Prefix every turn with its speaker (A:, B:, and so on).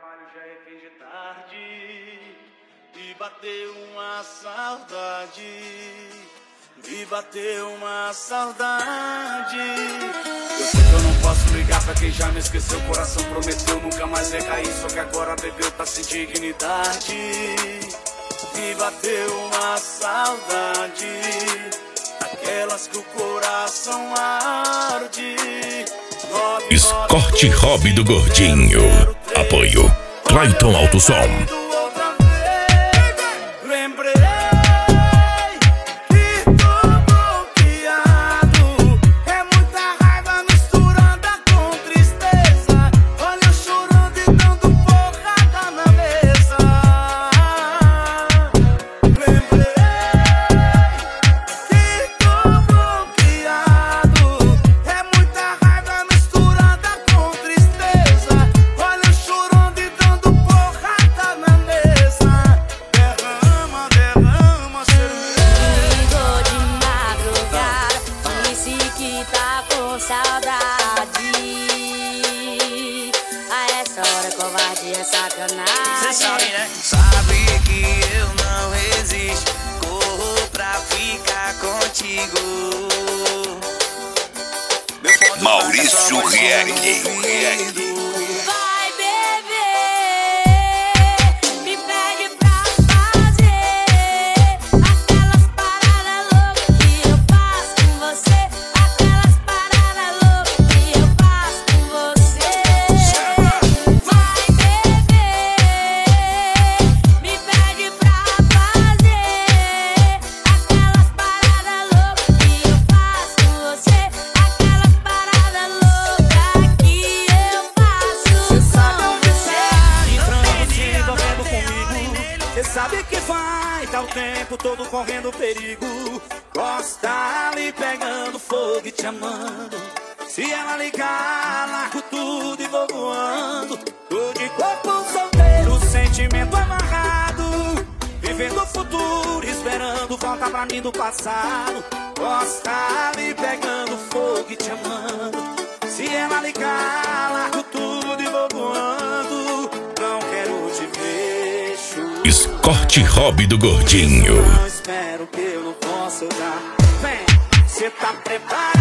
A: trabalho já é fim de tarde e bateu uma saudade. Me bateu uma saudade. Eu sei que eu não posso ligar pra quem já me esqueceu. O coração prometeu nunca mais recair, só que agora bebeu, tá sem dignidade. Me bateu uma saudade, aquelas que o coração arde.
B: Escorte Hobby do Gordinho. Apoio Clayton Alto Som.
C: Cê sabe, né? Sabe que eu não resisto, corro pra ficar contigo.
B: Maurício Rieri.
D: Vai beber, me pede pra fazer aquelas paradas loucas que eu faço com você. Aquelas paradas loucas que eu faço com você. Vai beber, me pede pra fazer aquelas paradas loucas que eu faço com você. Aquelas paradas loucas que eu faço.
A: Cê sabe onde tá, entrando, se envolvendo comigo. Cê sabe que vai, tá o tempo todo correndo perigo. Gosta ali pegando fogo e te amando. Se ela ligar, largo tudo e vou voando. Tô de corpo solteiro, sentimento amarrado, vivendo o futuro, esperando volta pra mim do passado. Gosta ali pegando fogo e te amando. Se ela ligar, largo tudo e vou voando. Não quero te ver chorar.
B: Escorte Hobby do Gordinho.
A: Não espero que eu não possa dar. Vem, cê tá preparado?